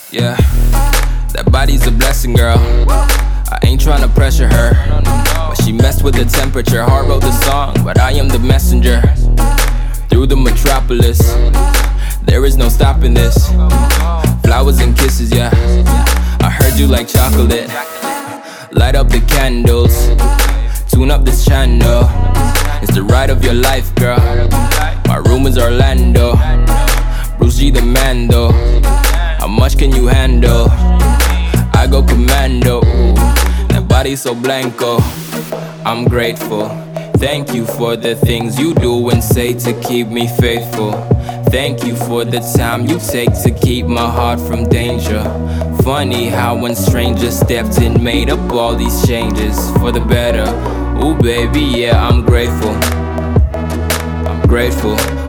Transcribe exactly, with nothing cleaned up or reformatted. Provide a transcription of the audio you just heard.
Yeah, that body's a blessing, girl. I ain't tryna pressure her, but she messed with the temperature. Heart wrote the song, but I am the messenger. Through the metropolis, there is no stopping this. Flowers and kisses, yeah. I heard you like chocolate. Light up the candles, tune up this channel. It's the ride of your life, girl. My room is Orlando. Bruce G the Mando. How much can you handle? I go commando. That body so blanco. I'm grateful. Thank you for the things you do and say to keep me faithful. Thank you for the time you take to keep my heart from danger. Funny how when strangers stepped in, made up all these changes for the better. Ooh baby, yeah, I'm grateful. I'm grateful.